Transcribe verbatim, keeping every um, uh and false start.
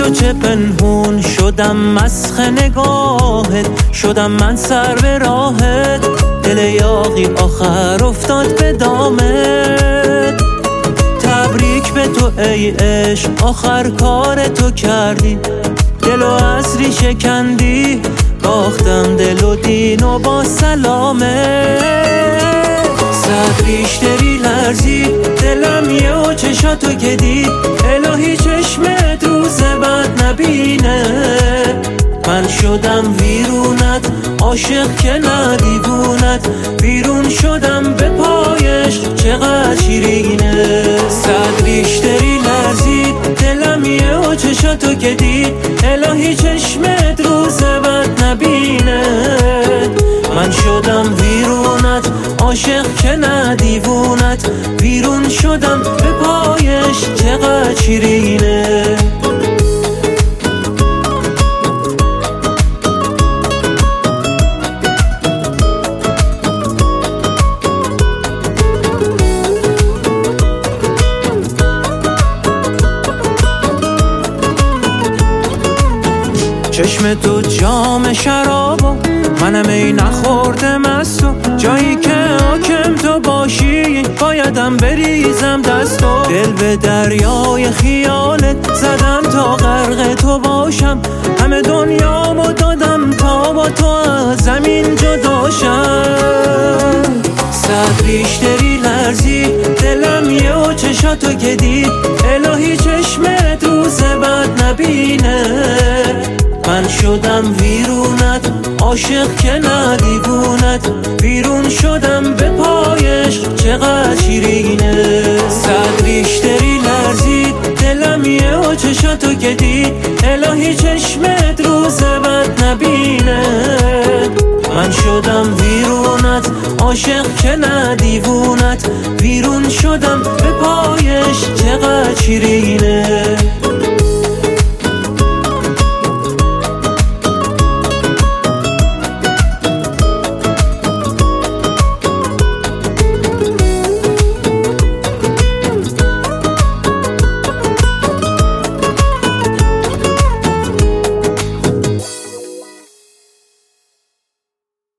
چه پنهون شدم مسخ نگاهت، شدم من سر به راهت، دل یاغی آخر افتاد به دامت. تبریک به تو ای عشق، آخر کار تو کردی، دل و عصری شکندی، باختم دل و دین و با سلامت. صد ریشتری لرزید دلم یه و چشاتو که دید، الهی چشمت روز بعد نبینه. من شدم ویرونت، عاشق که نه دیوونت، بیرون شدم به پایش چقدر شیرینه. صد ریشتری لرزید دلم یه و چشاتو که دید، الهی چشمت روز بعد نبینه. من شدم ویرونت، عاشق که نه دیوونت، بیرون شدم به پایش چقدر شیرینه. چشم تو جام شرابو، منم ای نخورده مستو، جایی که حاکم تو باشی بایدم بریزم دستو. دل به دریای خیالت زدم تا غرق تو باشم، همه دنیامو دادم تا با تو از زمین جداشم. صد ریشتری لرزید دلم یه و چشاتو که دید، الهی چشمت روز بعد نبینه. من شدم ویرونت، عاشق که نه دیوونت، بیرون شدم به پایش چقدر شیرینه. صد ریشتری لرزید دلم یه و چشاتو که دید، الهی چشمت روز بعد نبینه. من شدم ویرونت، عاشق که نه دیوونت، بیرون شدم به پایش چقدر شیرینه.